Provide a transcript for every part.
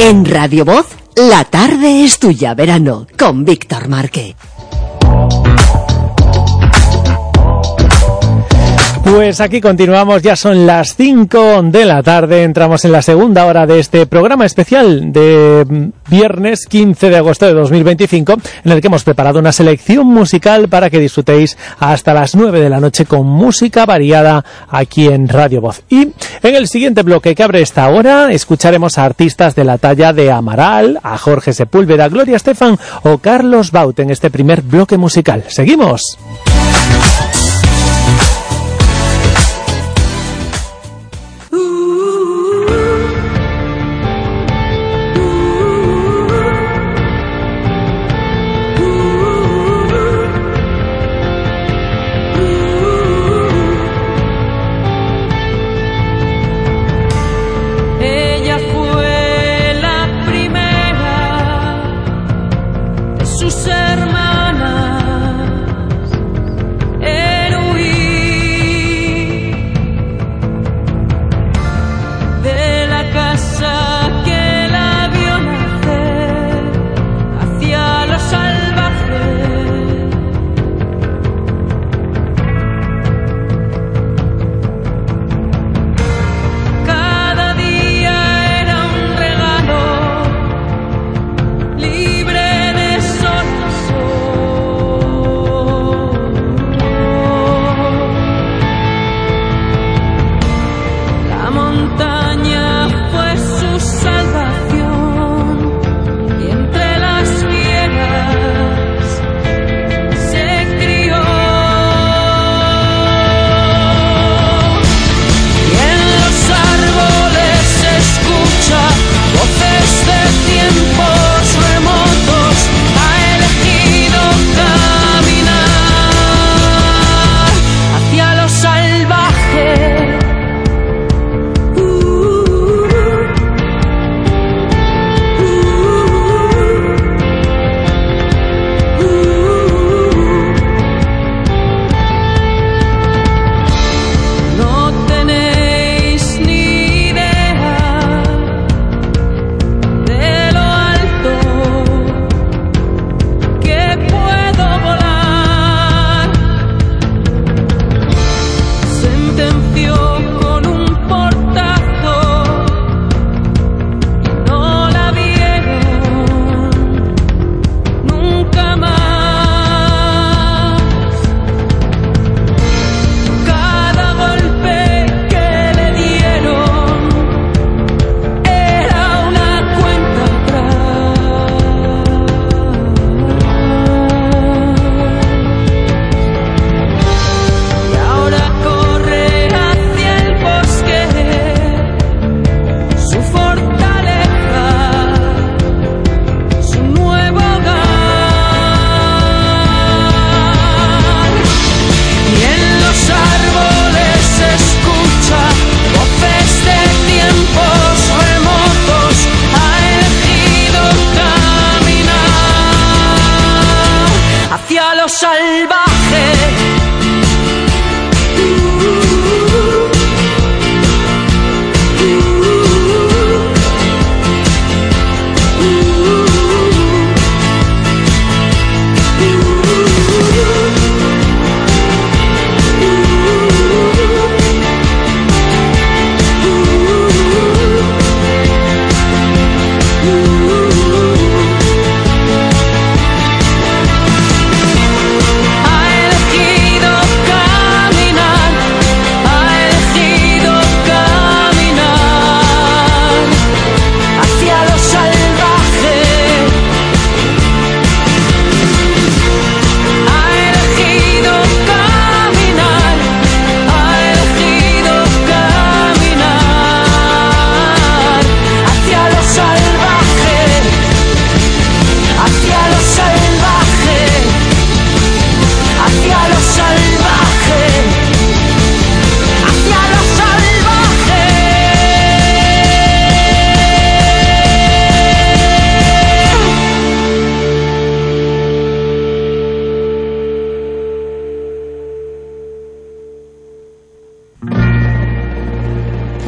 En Radio Voz, la tarde es tuya, verano, con Víctor Marque. Pues aquí continuamos, ya son las 5 de la tarde, entramos en la segunda hora de este programa especial de viernes 15 de agosto de 2025, en el que hemos preparado una selección musical para que disfrutéis hasta las 9 de la noche con música variada aquí en Radio Voz. Y en el siguiente bloque que abre esta hora, escucharemos a artistas de la talla de Amaral, a Jorge Sepúlveda, Gloria Estefan o Carlos Baut en este primer bloque musical. ¡Seguimos! Sus hermanas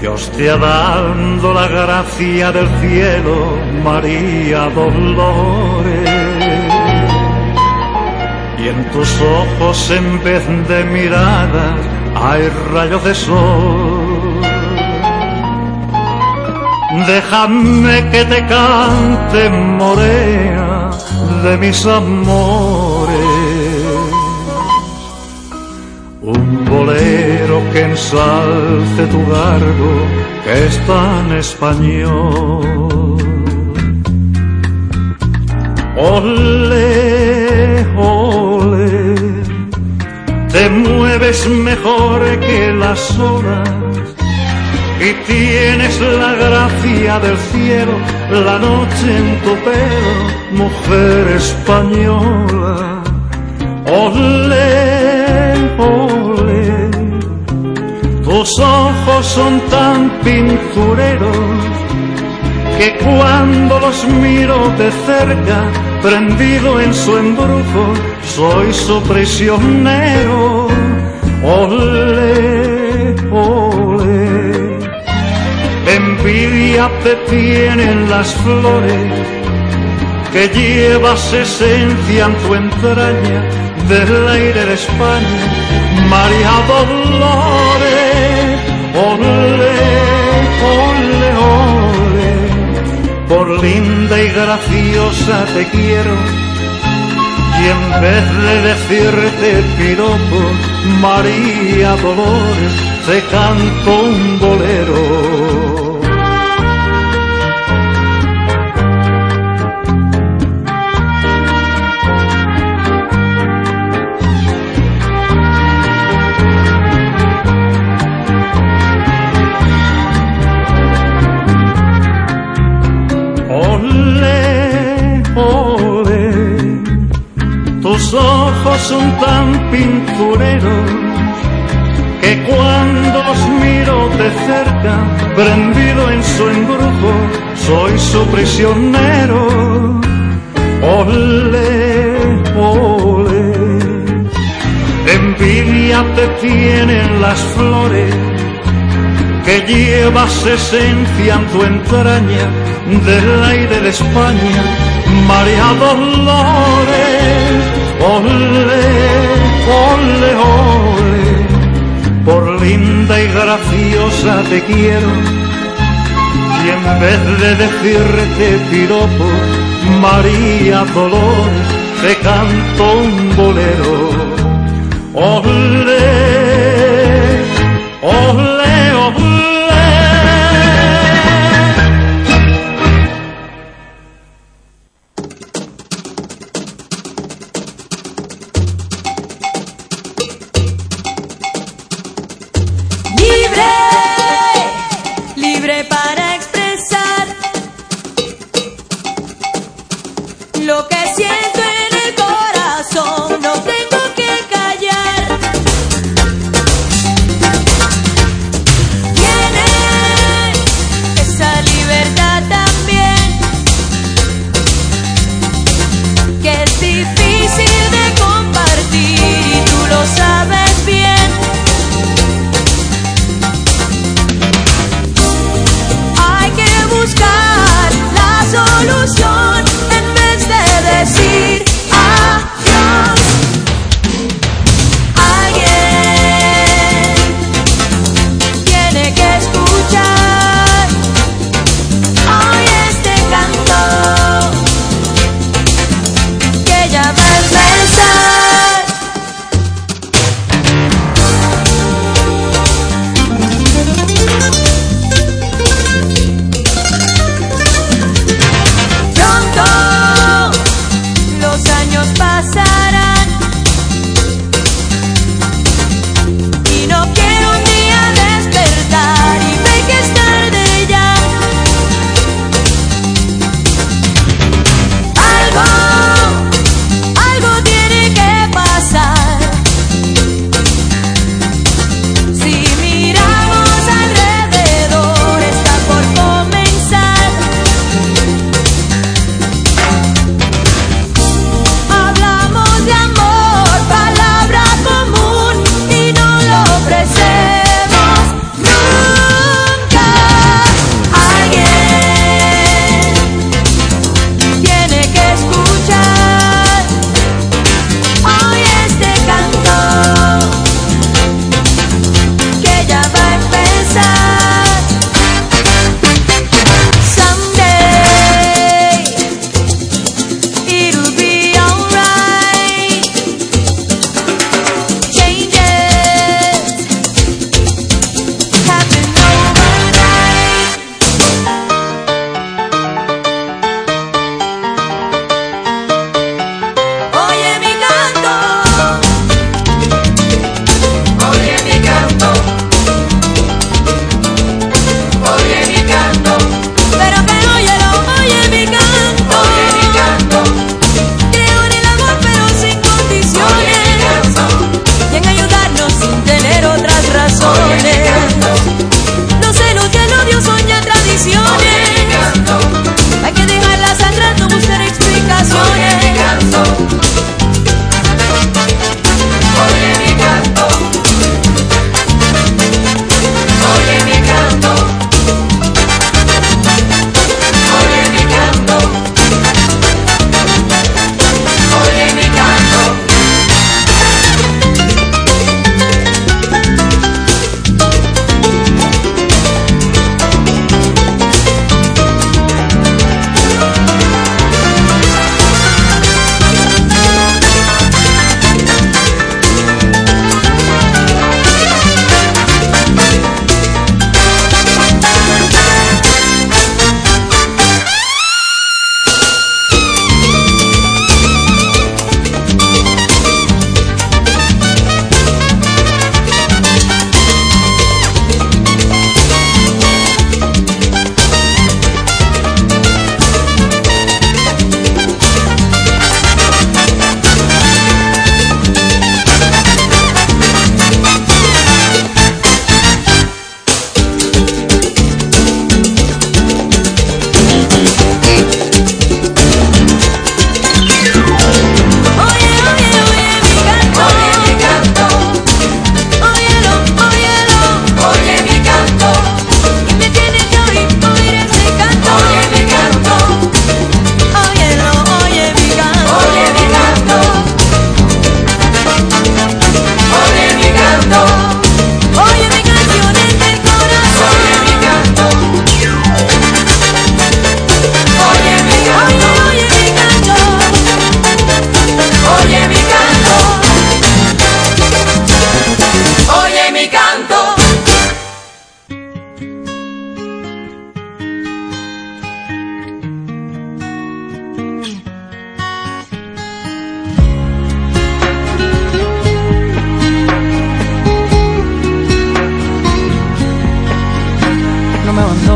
Dios te ha dado la gracia del cielo, María Dolores, y en tus ojos en vez de miradas hay rayos de sol. Déjame que te cante, morena, de mis amores, un bolero que ensalce tu garbo, que es tan español. Ole, ole, te mueves mejor que las olas y tienes la gracia del cielo, la noche en tu pelo, mujer española. Ole, ole, tus ojos son tan pintureros que cuando los miro de cerca, prendido en su embrujo, soy su prisionero. Ole, ole, envidia te tienen las flores, que llevas esencia en tu entraña del aire de España, María Dolores. Ole, ole, ole, por linda y graciosa te quiero, y en vez de decirte piropos, María Dolores, te canto un bolero. Tus ojos son tan pintureros que cuando los miro de cerca, prendido en su embrujo, soy su prisionero. Ole, ole, envidia te tienen las flores, que llevas esencia en tu entraña del aire de España, María Dolores. Ole, ole, ole, por linda y graciosa te quiero, y en vez de decirte piropo, María Dolores, te canto un bolero. Ole, ole, ole. Yo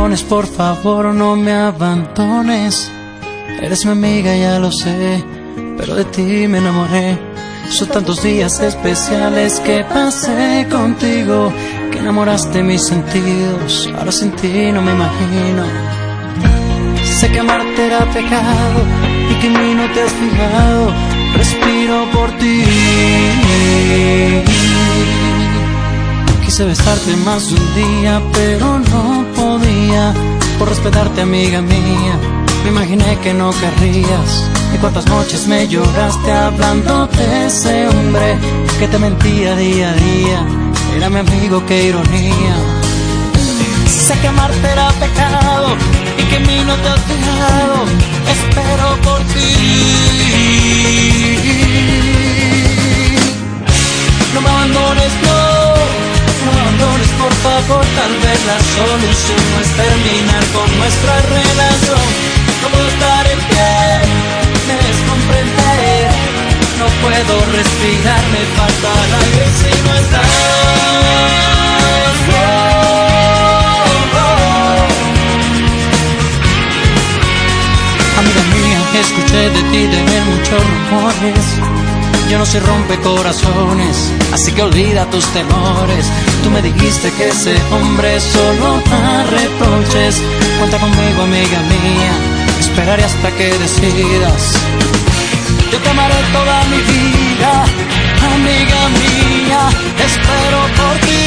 abandones, por favor, no me abandones. Eres mi amiga, ya lo sé, pero de ti me enamoré. Son tantos días especiales que pasé contigo, que enamoraste mis sentidos. Ahora sin ti no me imagino. Sé que amarte era pecado y que en mí no te has fijado. Respiro por ti. Quise besarte más de un día, pero no podía. Por respetarte, amiga mía, me imaginé que no querrías. Y cuántas noches me lloraste hablando de ese hombre que te mentía día a día. Era mi amigo, qué ironía. Sé que amarte era pecado y que en mí no te has fijado. Espero por ti. No me abandones, no me abandones, por favor. Tal vez la solución no es terminar con nuestra relación. No puedo estar en pie, me debes comprender. No puedo respirar, me falta el aire si no estás. Amiga mía, escuché de ti, de él muchos rumores. Yo no soy rompecorazones, así que olvida tus temores. Tú me dijiste que ese hombre solo da reproches. Cuenta conmigo, amiga mía, esperaré hasta que decidas. Yo te amaré toda mi vida, amiga mía, espero por ti.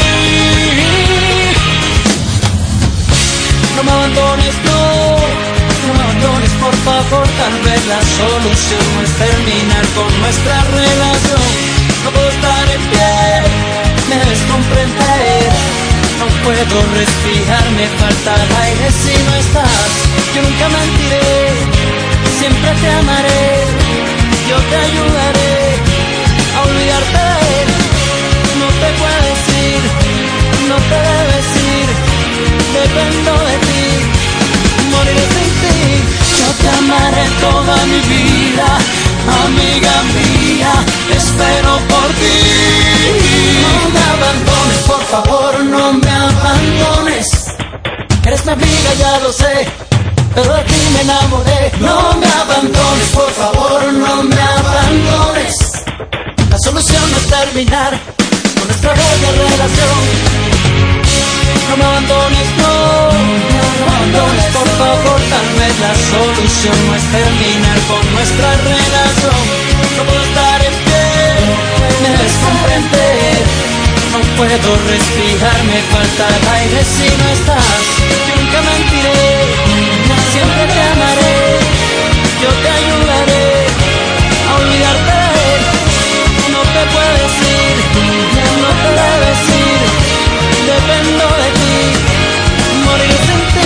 No me abandones, no me abandones, por favor. Tal vez la solución no es terminar con nuestra relación. No puedo estar en pie, me debes comprender. No puedo respirar, me falta el aire si no estás. Yo nunca mentiré, siempre te amaré. Yo te ayudaré a olvidarte de él. No te puedes ir, no te debes ir. Dependo de ti, moriré sin ti. Yo te amaré toda mi vida, amiga mía, espero por ti. No me abandones, por favor, no me abandones. Eres mi amiga, ya lo sé, pero de ti me enamoré. No me abandones, por favor, no me abandones. La solución no es terminar con nuestra bella relación. No me abandones, no me abandones, por favor. Tal vez la solución no es terminar con nuestra relación. No puedo estar en pie, me debes comprender. No puedo respirar, me falta el aire si no estás. Yo nunca mentiré, siempre te amaré. Yo te ayudaré a olvidarte de él. No te puedes ir, no te debes ir. Dependo de ti, moriré sin ti.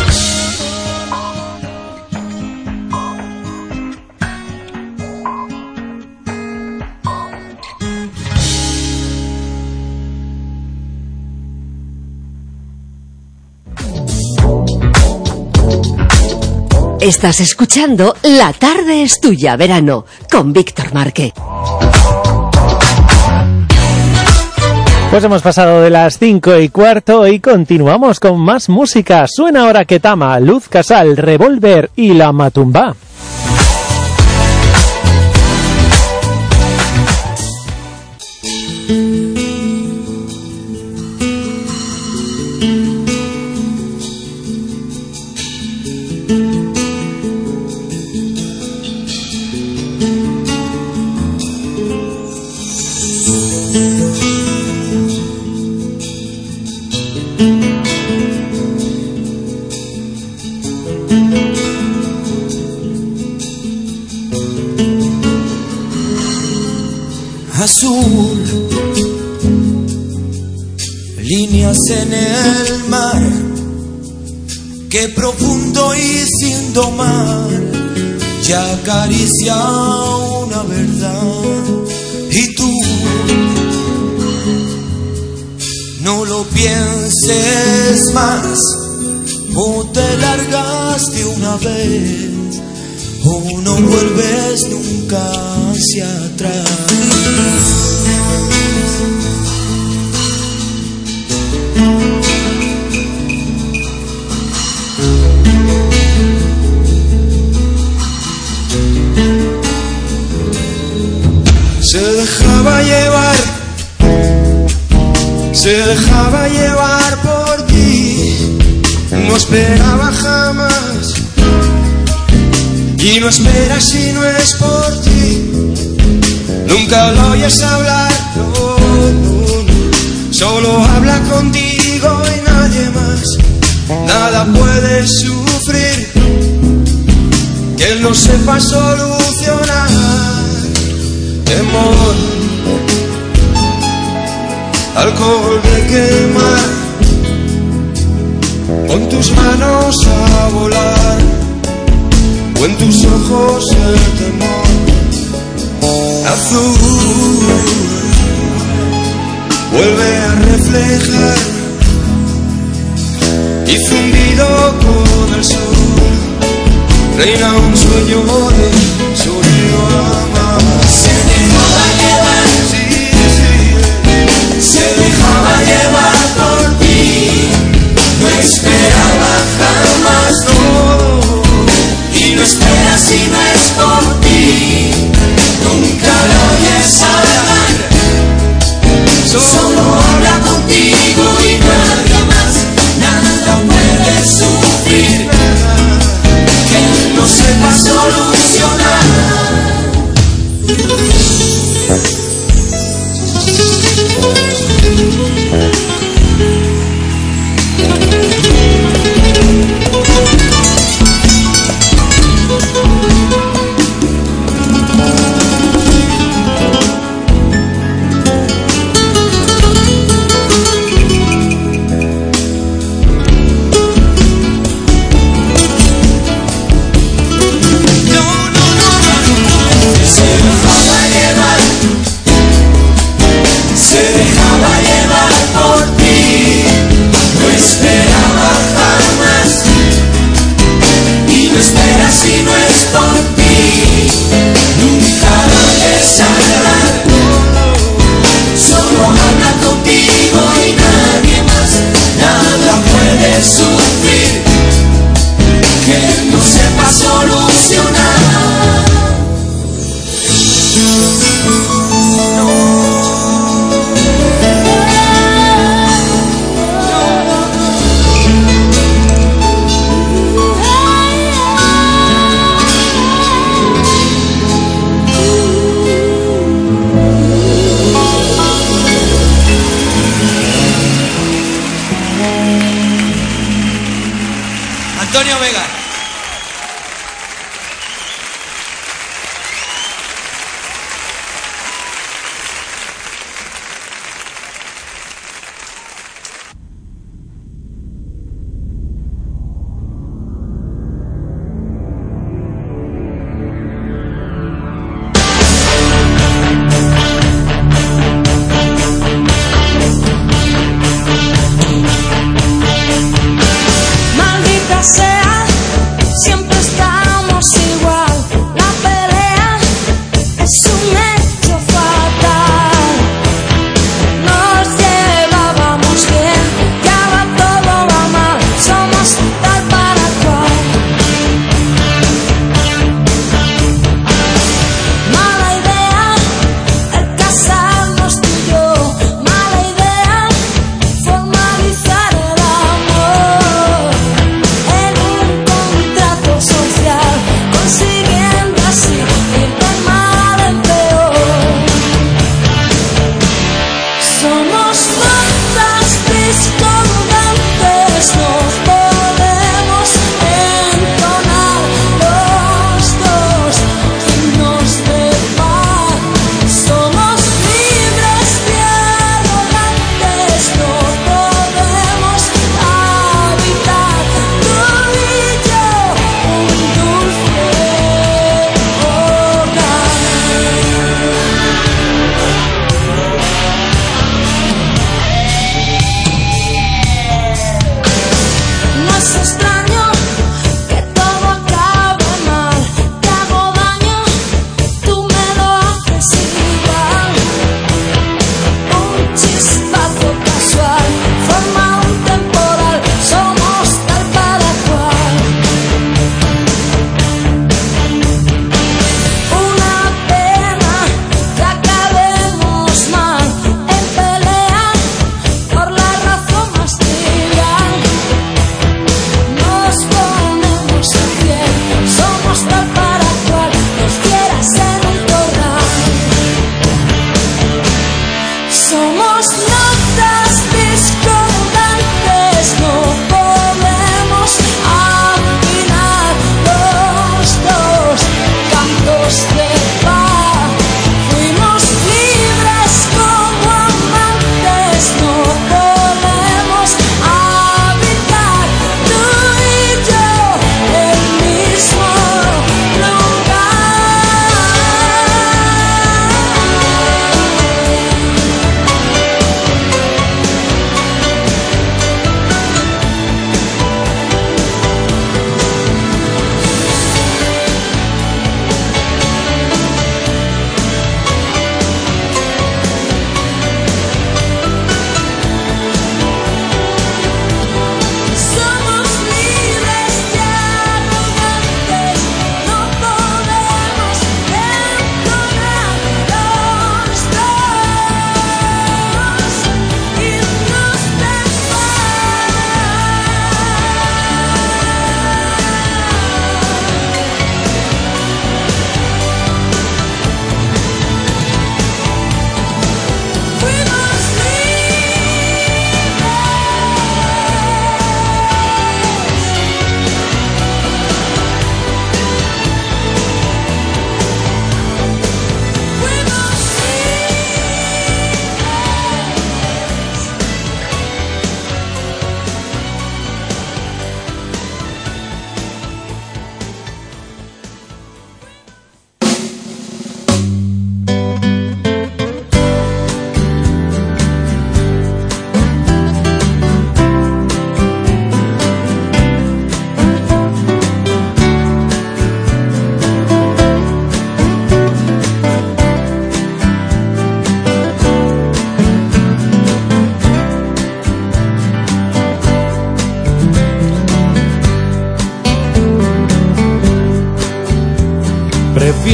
Estás escuchando La tarde es tuya, verano, con Víctor Marque. Pues hemos pasado de las 5:15 y continuamos con más música. Suena ahora Ketama, Luz Casal, Revolver y La Matumba. Azul, líneas en el mar, qué profundo y sin domar, ya acaricia una verdad. Y tú, no lo pienses más, o te largas de una vez, o no vuelves nunca hacia atrás. dejaba llevar por ti, no esperaba jamás. Y no esperas si no es por ti, nunca lo oyes hablar, no, no, no. Solo habla contigo y nadie más. Nada puede sufrir que él no sepa solucionar. Temor, alcohol de quemar, pon tus manos a volar, o en tus ojos el temor. Azul, vuelve a reflejar, y fundido con el sol, reina un sueño de sonido amar. Se dejaba llevar, sí, sí, se dejaba llevar por ti, no esperaba jamás, no, y no esperas si no es por ti, nunca lo oyes hablar, solo habla contigo y nadie más. Nada puede sufrir que no sepa solucionar. Antonio Vega. Maldita sea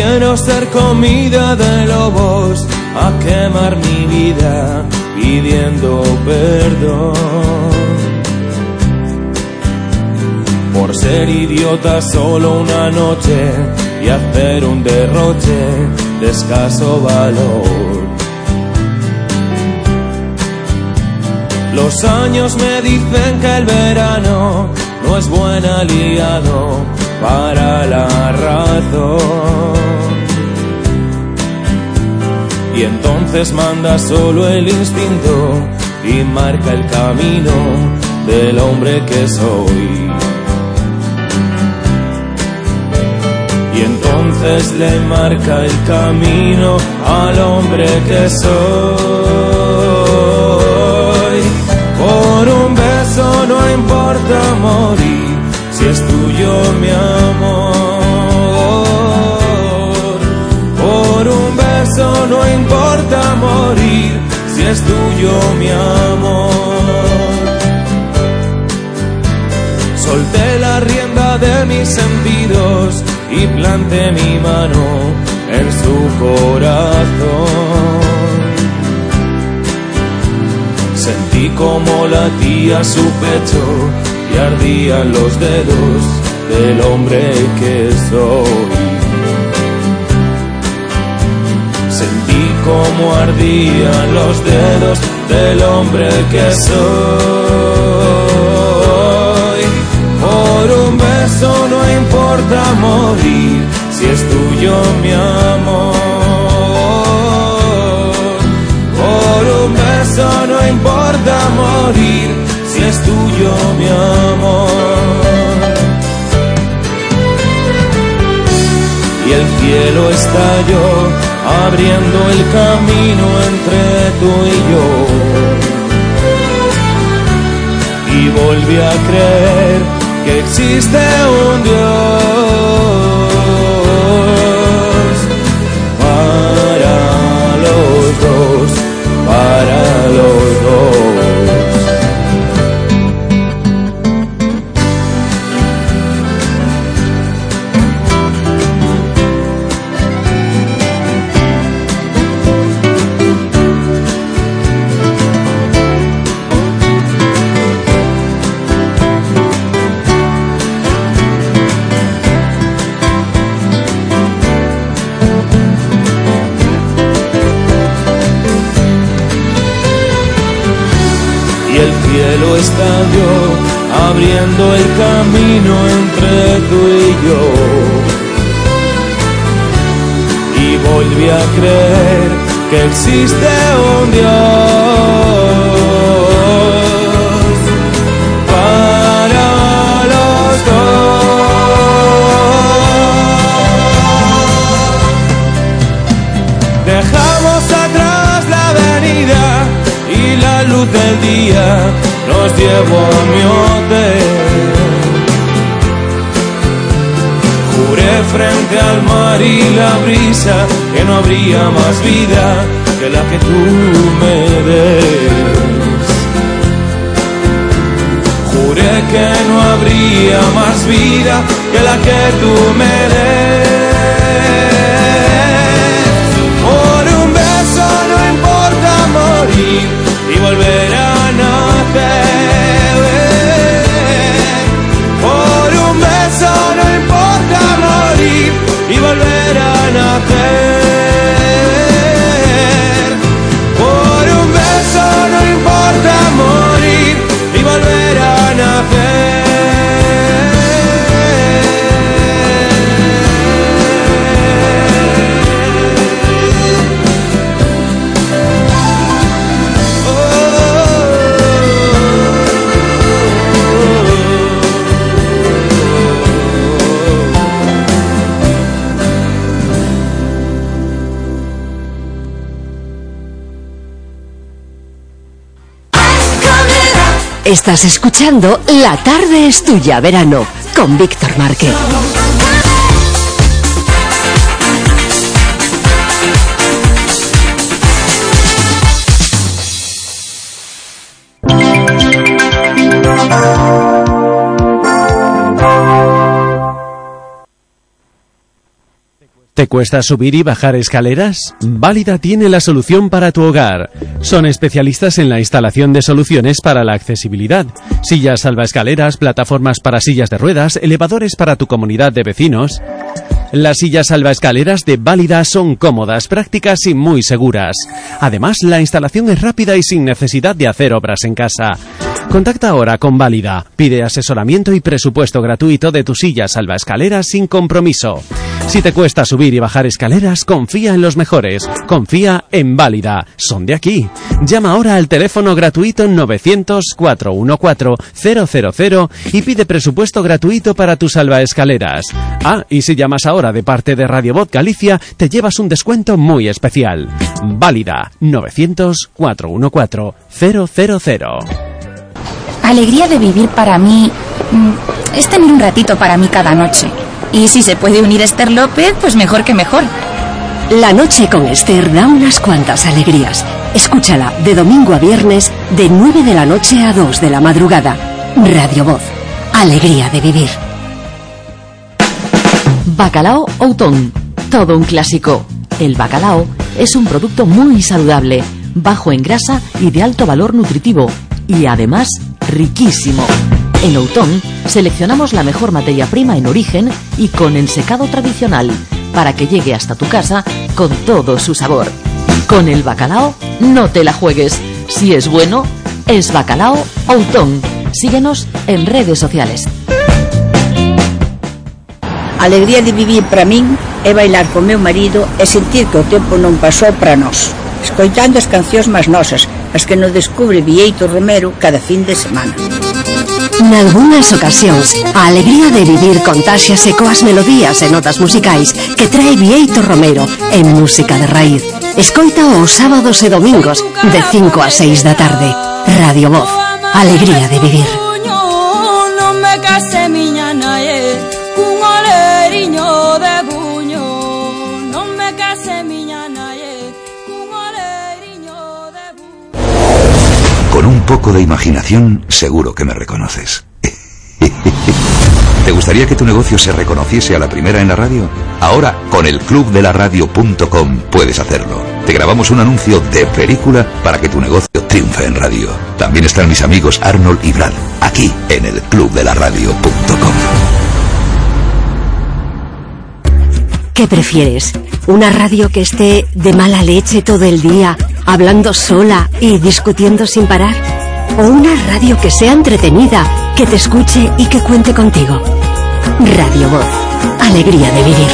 quiero ser comida de lobos, a quemar mi vida pidiendo perdón. Por ser idiota solo una noche y hacer un derroche de escaso valor. Los años me dicen que el verano no es buen aliado para la razón. Y entonces manda solo el instinto y marca el camino del hombre que soy. Y entonces le marca el camino al hombre que soy. Por un beso no importa morir, si es tuyo mi amor. Por un beso no importa morir, si es tuyo mi amor. Solté la rienda de mis sentidos y planté mi mano en su corazón. Sentí como latía su pecho y ardían los dedos del hombre que soy. Sentí como ardían los dedos del hombre que soy. Por un beso no importa morir, si es tuyo mi amor. Por un beso no importa morir, si es tuyo mi amor. Y el cielo estalló, abriendo el camino entre tú y yo. Y volví a creer que existe un Dios para los dos, para los dos. Estalló, abriendo el camino entre tú y yo. Y volví a creer que existe un Dios para los dos. Dejamos atrás la avenida y la luz del día nos llevó a mi hotel. Juré frente al mar y la brisa que no habría más vida que la que tú me des. Juré que no habría más vida que la que tú me des. Por un beso no importa morir y volver a nacer. Por un beso no importa morir y volver a nacer. Por un beso no importa morir y volver a nacer. Estás escuchando La tarde es tuya, verano, con Víctor Márquez. ¿Te cuesta subir y bajar escaleras? Válida tiene la solución para tu hogar. Son especialistas en la instalación de soluciones para la accesibilidad. Sillas salvaescaleras, plataformas para sillas de ruedas, elevadores para tu comunidad de vecinos. Las sillas salvaescaleras de Válida son cómodas, prácticas y muy seguras. Además, la instalación es rápida y sin necesidad de hacer obras en casa. Contacta ahora con Válida. Pide asesoramiento y presupuesto gratuito de tu silla salvaescaleras sin compromiso. Si te cuesta subir y bajar escaleras, confía en los mejores. Confía en Válida. Son de aquí. Llama ahora al teléfono gratuito 900-414-000 y pide presupuesto gratuito para tu salvaescaleras. Ah, y si llamas ahora de parte de Radio Voz Galicia, te llevas un descuento muy especial. Válida 900-414-000. Alegría de vivir para mí es tener un ratito para mí cada noche. Y si se puede unir Esther López, pues mejor que mejor. La noche con Esther da unas cuantas alegrías. Escúchala de domingo a viernes de 9 de la noche a 2 de la madrugada. Radio Voz. Alegría de vivir. Bacalao Outón. Todo un clásico. El bacalao es un producto muy saludable, bajo en grasa y de alto valor nutritivo. Y además, riquísimo. En Outón seleccionamos la mejor materia prima en origen y con ensecado tradicional para que llegue hasta tu casa con todo su sabor. Con el bacalao no te la juegues. Si es bueno, es Bacalao Outón. Síguenos en redes sociales. Alegría de vivir para min é bailar con meu marido e sentir que o tempo non pasou para nós, escoitando as cancións máis nosas, as que nos descubre Bieito Romero cada fin de semana. Nalgúnas ocasións, a alegría de vivir contáxiase coas melodías e notas musicais que trae Bieito Romero en música de raíz. Escoita os sábados e domingos de 5 a 6 da tarde. Radio Voz. Alegría de vivir. Non me case miña nae cun oleriño de buño. Non me case miña nae cun oleriño de buño. Con un poco de imaginación, seguro que me reconoces. ¿Te gustaría que tu negocio se reconociese a la primera en la radio? Ahora, con el clubdelaradio.com puedes hacerlo. Te grabamos un anuncio de película para que tu negocio triunfe en radio. También están mis amigos Arnold y Brad, aquí en el clubdelaradio.com. ¿Qué prefieres? ¿Una radio que esté de mala leche todo el día, hablando sola y discutiendo sin parar? ¿O una radio que sea entretenida, que te escuche y que cuente contigo? Radio Voz. Alegría de vivir.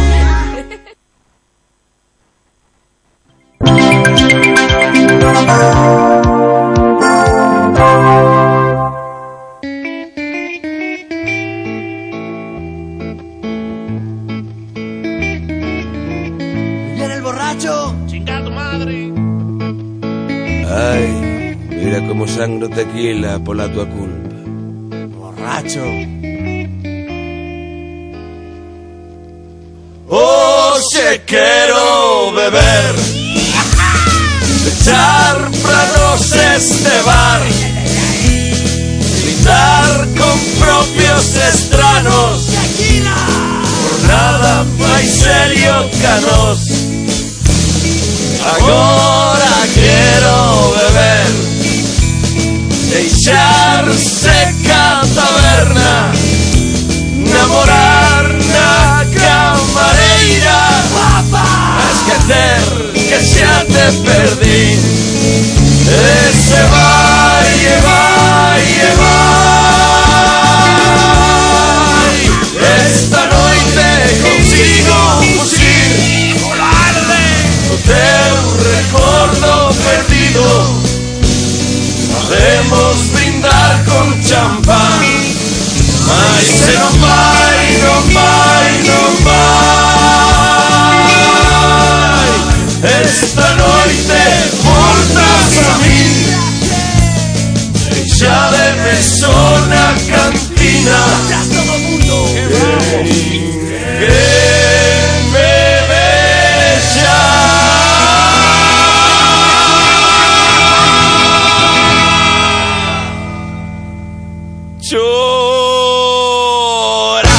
¡Viene el borracho! ¡Chinga tu madre! Ay, mira como sangro tequila por la tua culpa. ¡Borracho! Hoxe quero beber, echar prados este bar, gritar con propios estranos, por nada máis serio que nós. Agora quero beber, deixar seca a taberna, namorar na camareira, esquecer que xa te perdí. Ese vai e vai e vai. Esta noite consigo fuxir o teu recordo perdido. Podemos brindar con champán, mas se non vai, non vai, non vai. Esta noite voltas a min, deixademe só na cantina. Que me vexa. Llorar.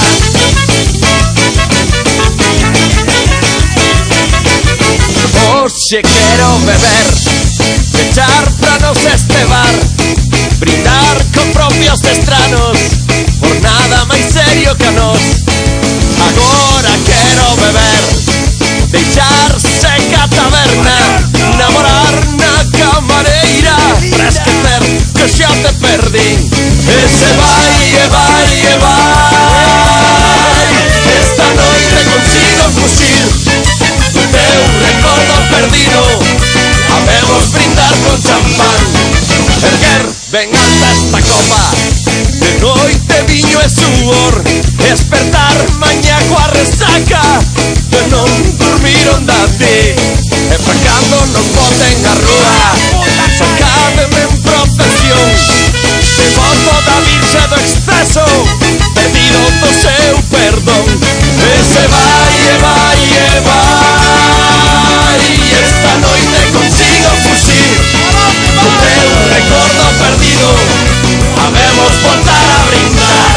noche quiero beber, echar pranos este bar, brindar con propios destranos, por nada máis serio que a nós. Agora quero beber, deixarse ca taberna, namorar na camareira, para esquecer que xa te perdín. E se vai, e vai, e vai, esta noite consigo fuxir do teu recordo perdido. Habemos brindar con champán, erguer ben alta esta copa, de noite viño e suor, despertar mañá coa resaca de non dormir onda ti. E pa cando non boten a rúa, sacádeme en procesión, devoto da Virxe do exceso, pedido do seu perdón. E se vai, e vai, e vai, esta noite consigo fuxir do teu recordo perdido. Habemos voltar a brindar.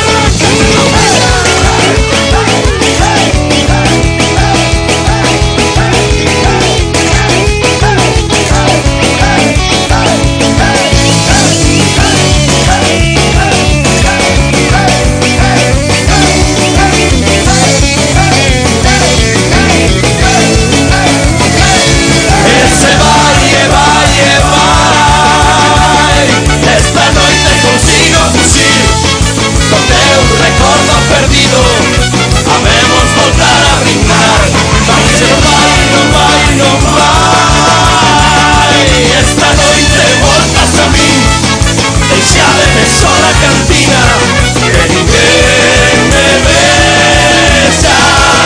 Perdido, habemos voltar a brindar. Vai, se non vai, non vai, non vai. Esta noite voltas a min, deixádeme sola cantina, que ninguén me vexa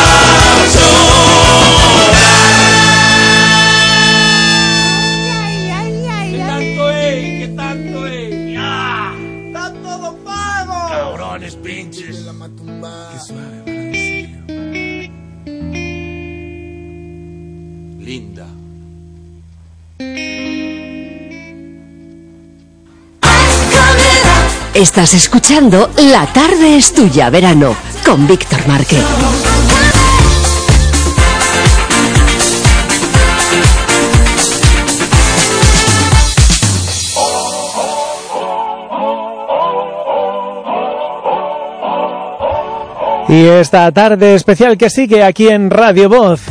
chorar. Que tanto é, que tanto é. Está todo pago. Cabrones pinches. Linda. Estás escuchando La tarde es tuya, verano, con Víctor Márquez. Y esta tarde especial que sigue aquí en Radio Voz.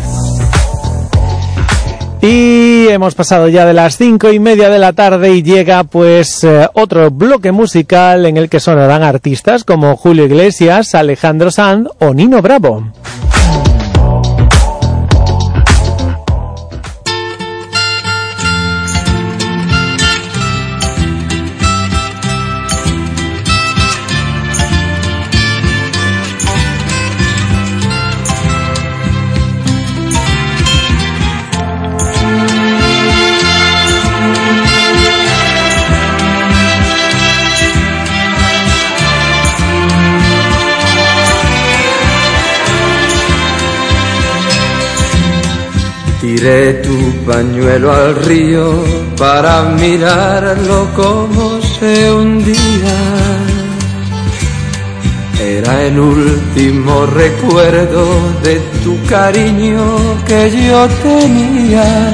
Y hemos pasado ya de las 5:30 de la tarde y llega pues otro bloque musical en el que sonarán artistas como Julio Iglesias, Alejandro Sanz o Nino Bravo. Tiré tu pañuelo al río para mirarlo como se hundía. Era el último recuerdo de tu cariño que yo tenía.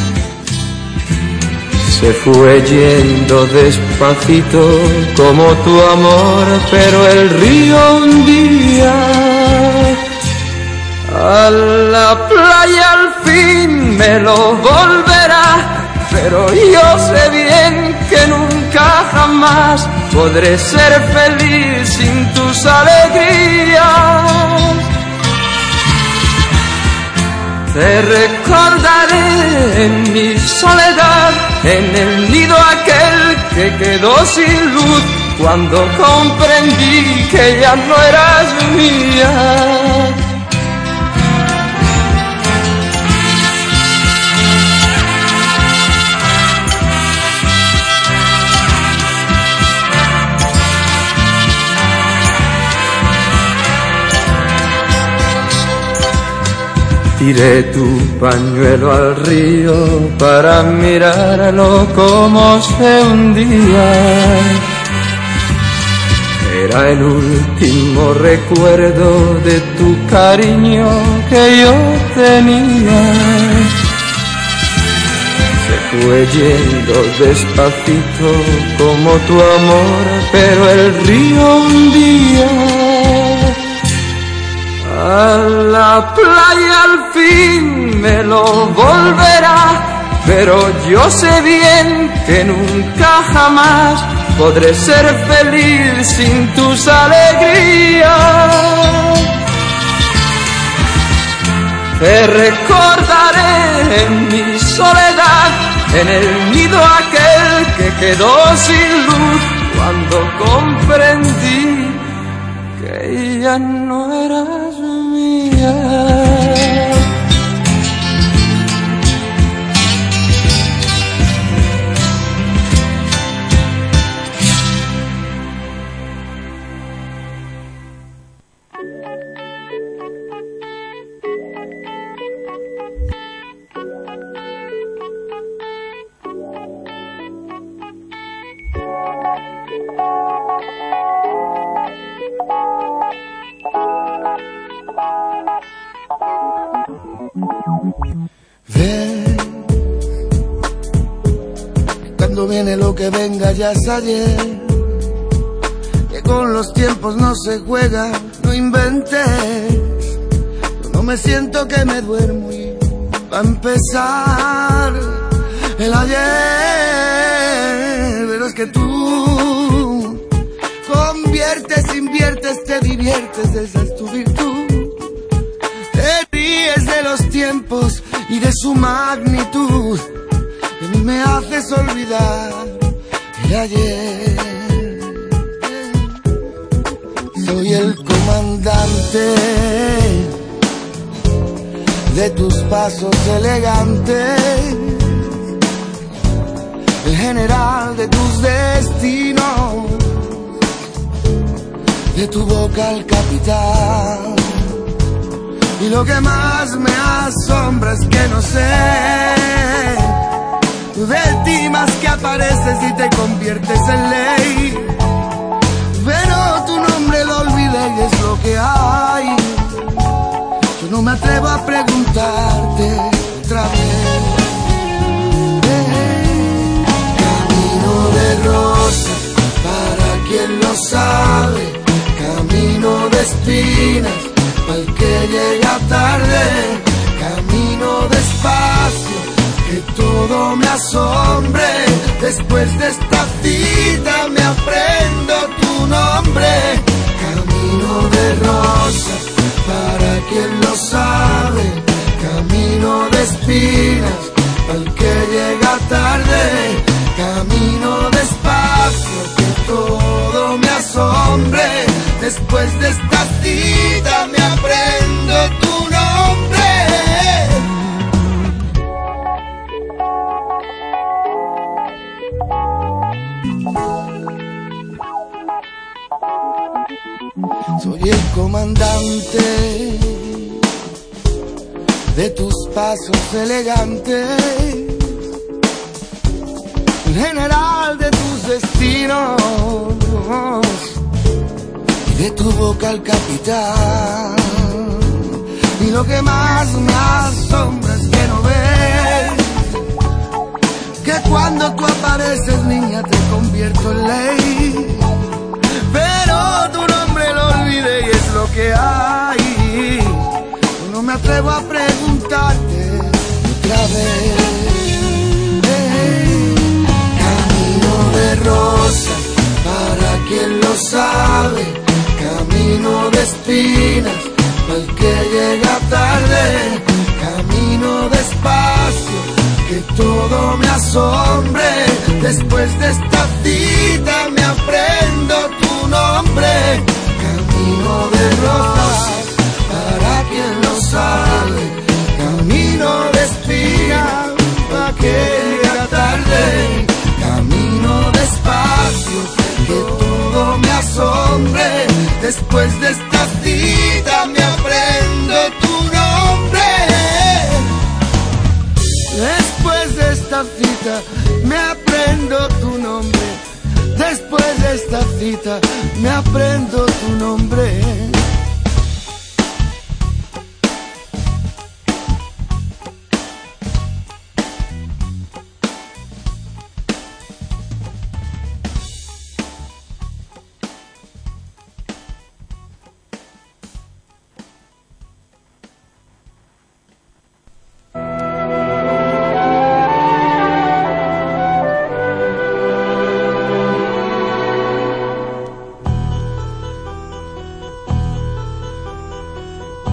Se fue yendo despacito como tu amor, pero el río hundía. A la playa al fin me lo volverá, pero yo sé bien que nunca jamás podré ser feliz sin tus alegrías. Te recordaré en mi soledad, en el nido aquel que quedó sin luz, cuando comprendí que ya no eras mía. Tiré tu pañuelo al río para mirarlo como se hundía. Era el último recuerdo de tu cariño que yo tenía. fue yendo despacito como tu amor, pero el río un día a la playa al fin me lo volverá, pero yo sé bien que nunca jamás podré ser feliz sin tus alegrías. Te recordaré en mi soledad, en el nido aquel que quedó sin luz, cuando comprendí que ya no eras mía. Ven, cuando viene lo que venga ya es ayer, que con los tiempos no se juega, no inventes. Yo no me siento que me duermo y va a empezar el ayer, pero es que tú conviertes, inviertes, te diviertes, esa es tu virtud. Te ríes de los tiempos y de su magnitud, de mí me haces olvidar el ayer. Soy el comandante de tus pasos elegantes, el general de tus destinos, de tu boca el capitán. Y lo que más me asombra es que no sé de ti más que apareces y te conviertes en ley, pero tu nombre lo olvidé y es lo que hay. Yo no me atrevo a preguntarte otra vez. Camino de rosas, para quien lo sabe, camino de espinas al que llega tarde, camino despacio, que todo me asombre. Después de esta cita me aprendo tu nombre. Camino de rosas, para quien lo sabe, camino de espinas, al que llega tarde, camino despacio, que todo me asombre. Después de esta cita me aprendo tu nombre. Soy el comandante de tus pasos elegantes, el general de tus destinos, de tu boca el capitán. Y lo que más me asombra es que no ves que cuando tú apareces, niña, te convierto en ley, pero tu nombre lo olvidé y es lo que hay. Yo no me atrevo a preguntarte otra vez. Camino de rosas, para quien lo sabe, camino de espinas, al que llega tarde, camino despacio, que todo me asombre. Después de esta cita me aprendo tu nombre. Camino de rosas, para quien lo sabe, camino de espinas, al que llega tarde, camino despacio, que todo me asombre. Después de esta cita me aprendo tu nombre. Después de esta cita me aprendo tu nombre. Después de esta cita me aprendo tu nombre.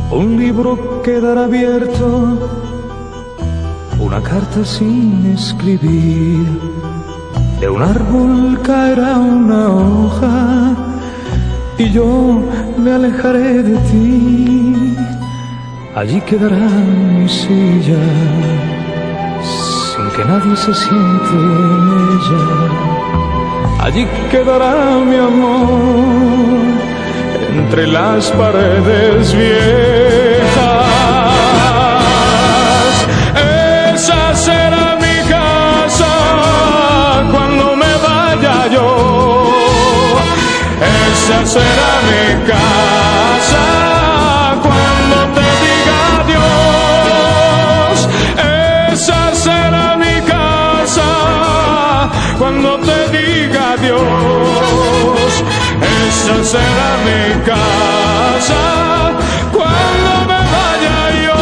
Un libro quedará abierto, una carta sin escribir. De un árbol caerá una hoja y yo me alejaré de ti. Allí quedará mi silla, sin que nadie se siente en ella. Allí quedará mi amor, entre las paredes viejas. Esa será mi casa cuando me vaya yo. Esa será mi casa cuando te diga adiós. Esa será mi casa cuando te diga adiós. Esa será mi casa cuando me vaya yo.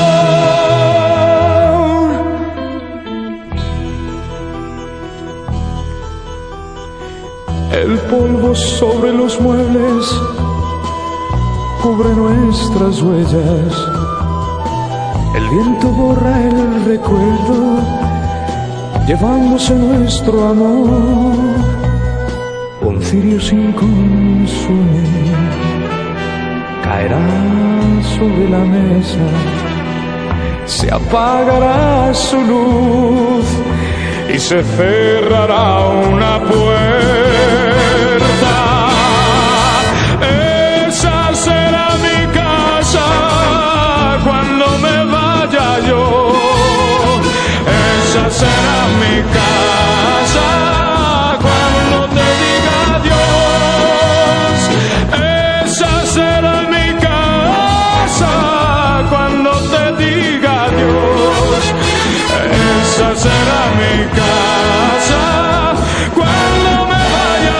El polvo sobre los muebles cubre nuestras huellas. El viento borra el recuerdo, llevándose nuestro amor. Un cirio sin consumo caerá sobre la mesa, se apagará su luz y se cerrará una puerta. Esa será mi casa cuando me vaya yo. Esa será mi casa cuando te diga adiós. Esa será mi casa cuando te diga adiós. Esa será mi casa cuando me vaya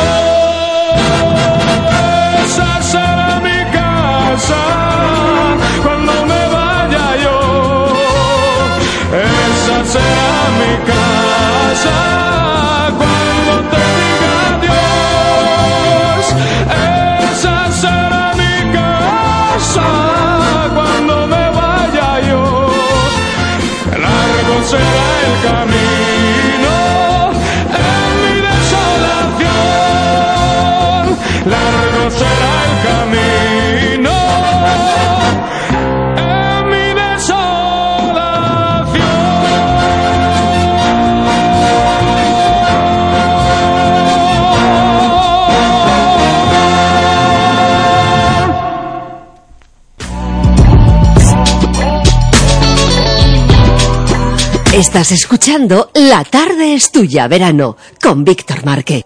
yo. Esa será mi casa cuando me vaya yo. Esa será mi casa cuando te diga adiós. Esa será mi casa cuando me vaya yo. Largo será el camino en mi desolación. Largo será el camino en mi Estás escuchando La tarde es tuya, verano, con Víctor Marque.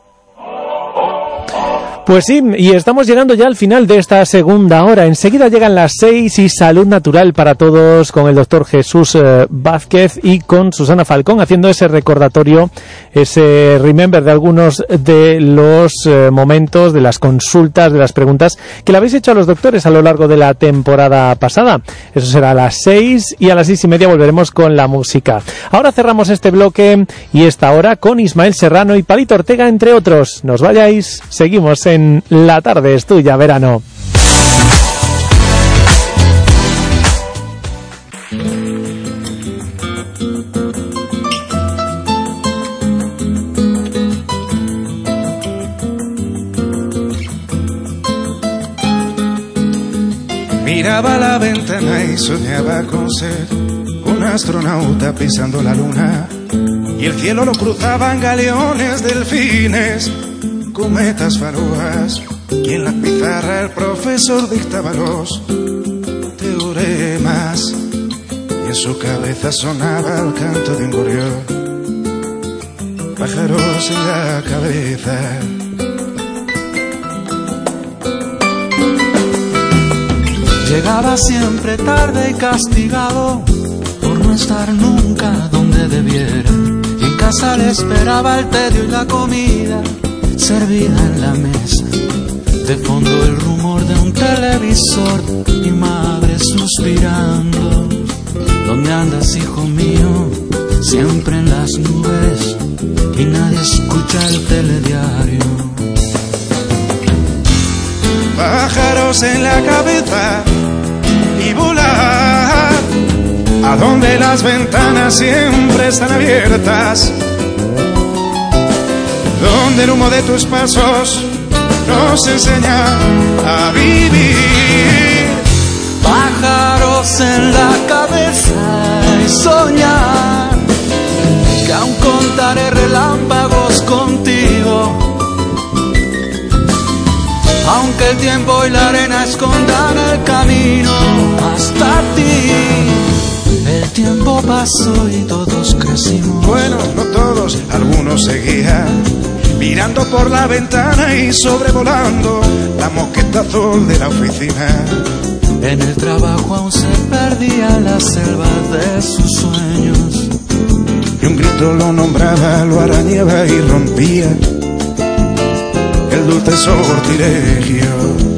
Pues sí, y estamos llegando ya al final de esta segunda hora. Enseguida llegan las 6 y Salud Natural para Todos con el doctor Jesús Vázquez y con Susana Falcón haciendo ese recordatorio, ese remember de algunos de los momentos, de las consultas, de las preguntas que le habéis hecho a los doctores a lo largo de la temporada pasada. Eso será a las 6 y a las 6:30 volveremos con la música. Ahora cerramos este bloque y esta hora con Ismael Serrano y Palito Ortega, entre otros. No os vayáis, seguimos en La tarde es tuya, verano. Miraba la ventana y soñaba con ser un astronauta pisando la luna, y el cielo lo cruzaban galeones, delfines, cometas, faroas, y en la pizarra el profesor dictaba los teoremas, y en su cabeza sonaba el canto de un gorrión, pájaros en la cabeza. Llegaba siempre tarde y castigado por no estar nunca donde debiera, y en casa le esperaba el tedio y la comida servida en la mesa. De fondo el rumor de un televisor, mi madre suspirando. ¿Dónde andas, hijo mío? Siempre en las nubes y nadie escucha el telediario. Pájaros en la cabeza y volar a donde las ventanas siempre están abiertas, donde el humo de tus pasos nos enseña a vivir. Pájaros en la cabeza y soñar que aún contaré relámpagos contigo, aunque el tiempo y la arena escondan el camino hasta ti. El tiempo pasó y todos crecimos. Bueno, no todos, algunos seguían mirando por la ventana y sobrevolando la moqueta azul de la oficina. En el trabajo aún se perdía la selva de sus sueños, y un grito lo nombraba, lo arañaba y rompía el dulce sortilegio.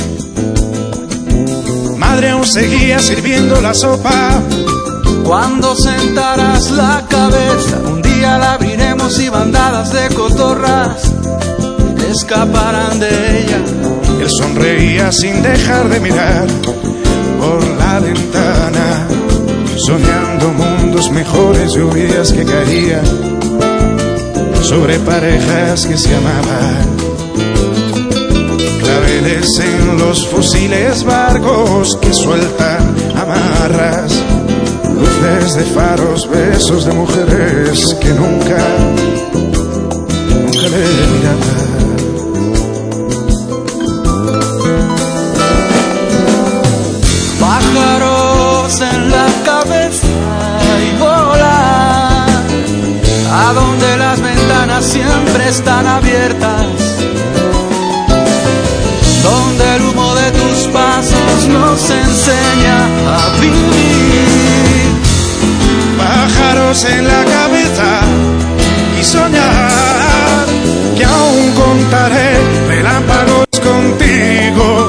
Madre aún seguía sirviendo la sopa. Cuando sentarás la cabeza, un día la abriremos y bandadas de cotorras escaparán de ella. Él sonreía sin dejar de mirar por la ventana, soñando mundos mejores, lluvias que caían sobre parejas que se amaban, claveles en los fusiles, barcos que sueltan amarras, luces de faros, besos de mujeres que nunca le miraban. Pájaros en la cabeza y volar a donde las ventanas siempre están abiertas, donde el humo de tus pasos nos enseña a vivir. Pájaros en la cabeza y soñar que aún contaré relámpagos contigo,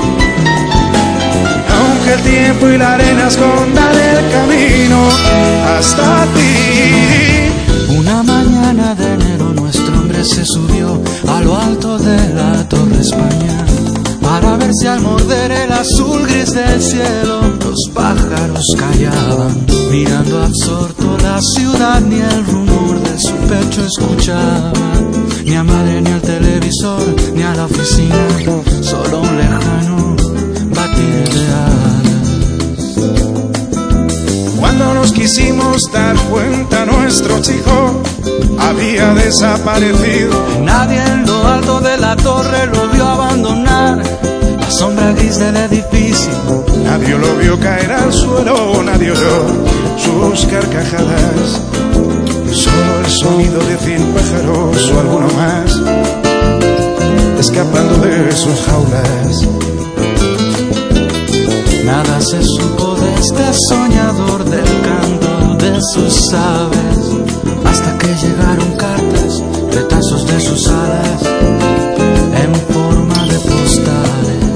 aunque el tiempo y la arena escondan el camino hasta ti. Una mañana de enero nuestro hombre se subió a lo alto de la Torre España para ver si al morder el azul gris del cielo los pájaros callaban. Mirando absorto la ciudad, ni el rumor de su pecho escuchaba, ni a madre, ni al televisor, ni a la oficina, solo un lejano batir de alas. Cuando nos quisimos dar cuenta, nuestro chico había desaparecido. Nadie en lo alto de la torre lo vio abandonar la sombra gris del edificio. Nadie lo vio caer al suelo, nadie oyó sus carcajadas, solo el sonido de 100 pájaros o alguno más escapando de sus jaulas. Nada se supo de este soñador, del canto de sus aves, hasta que llegaron cartas, retazos de sus alas en forma de postales.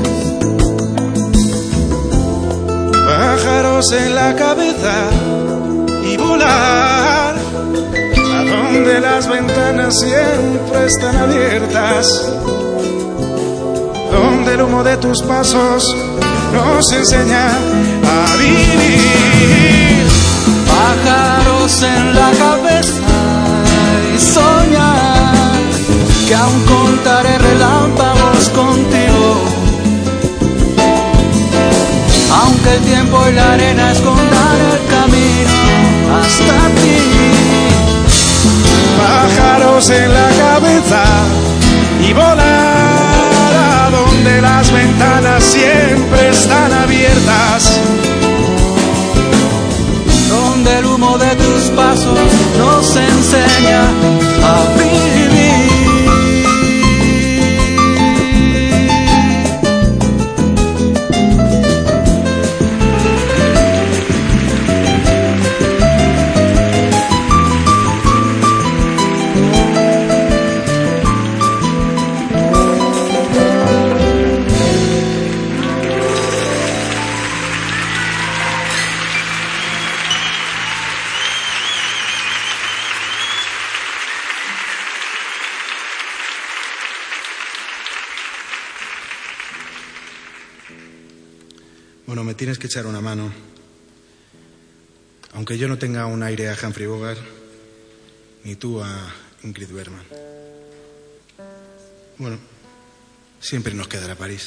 Pájaros en la cabeza y volar a donde las ventanas siempre están abiertas, donde el humo de tus pasos nos enseña a vivir. Pájaros en la cabeza y soñar que aún contaré relámpagos contigo, aunque el tiempo y la arena escondan el camino hasta ti. Pájaros en la cabeza y volar a donde las ventanas siempre están abiertas, donde el humo de tus pasos nos enseña a vivir. Bueno, me tienes que echar una mano. Aunque yo no tenga un aire a Humphrey Bogart, ni tú a Ingrid Bergman. Bueno, siempre nos quedará París.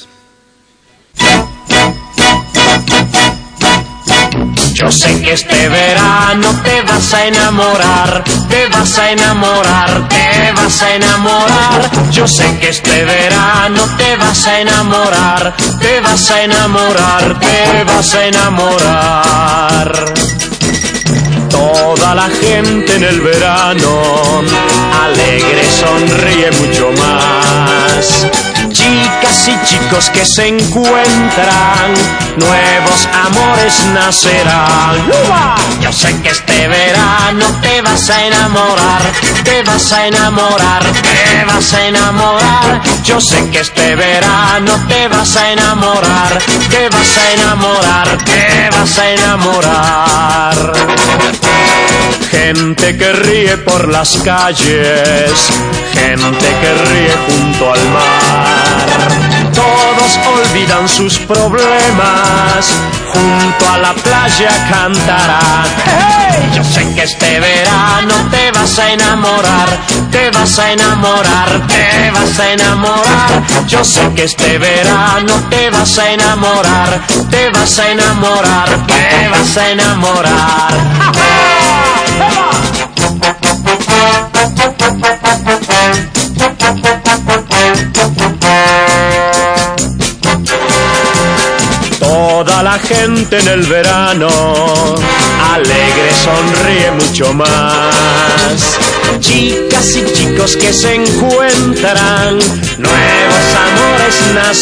Yo sé que este verano te vas a enamorar, te vas a enamorar, te vas a enamorar. Yo sé que este verano te vas a enamorar, te vas a enamorar, te vas a enamorar. Toda la gente en el verano alegre sonríe mucho más. Chicas y chicos que se encuentran, nuevos amores nacerán. Yo sé que este verano te vas a enamorar, te vas a enamorar, te vas a enamorar. Yo sé que este verano te vas a enamorar, te vas a enamorar, te vas a enamorar. Gente que ríe por las calles, gente que ríe junto al mar. Todos olvidan sus problemas, junto a la playa cantarán. ¡Hey! Yo sé que este verano te vas a enamorar, te vas a enamorar, te vas a enamorar. Yo sé que este verano te vas a enamorar, te vas a enamorar, te vas a enamorar. Toda la gente en el verano alegre sonríe mucho más. Chicas y chicos que se encuentran, nuevos amores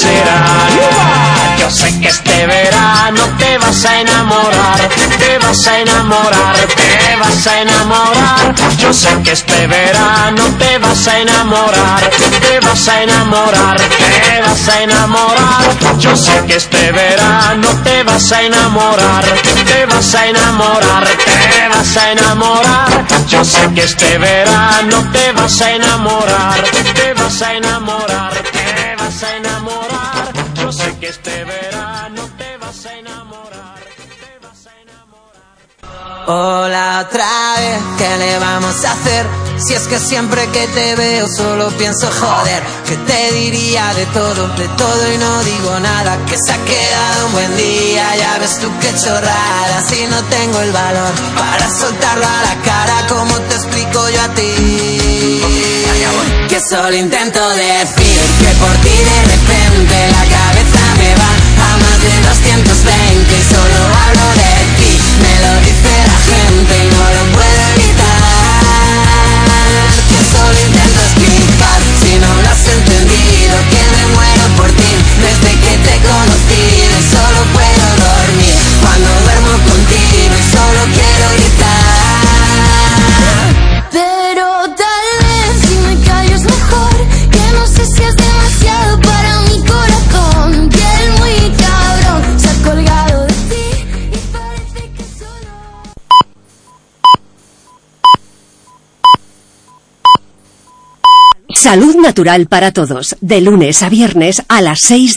nacerán. Yo sé que este verano te vas a enamorar, te vas a enamorar, te vas a enamorar. Yo sé que este verano te vas a enamorar, te vas a enamorar, te vas a enamorar. Yo sé que este verano te vas a enamorar, te vas a enamorar, te vas a enamorar. Yo sé que este verano te vas a enamorar, te vas a enamorar, te vas a enamorar. Yo sé que este verano te vas a enamorar, te vas a enamorar. Hola otra vez, ¿qué le vamos a hacer? Si es que siempre que te veo solo pienso joder. Que te diría de todo y no digo nada. Que se ha quedado un buen día, ya ves tú qué chorrada. Si no tengo el valor para soltarlo a la cara, ¿cómo te explico yo a ti? Que solo intento decir que por ti de repente la cabeza me va a más de 220 y solo hablo de ti. Me lo dice la gente y no lo puedo evitar. Que solo intento explicar si no lo has entendido, que me muero por ti desde que te he conocido y solo puedo dormir cuando duermo contigo y solo quiero gritar. Pero tal vez si me callo es mejor, que no sé si es demasiado para mi corazón. Que él muy cabrón se ha colgado de ti y parece que solo... Salud natural para todos, de lunes a viernes a las 6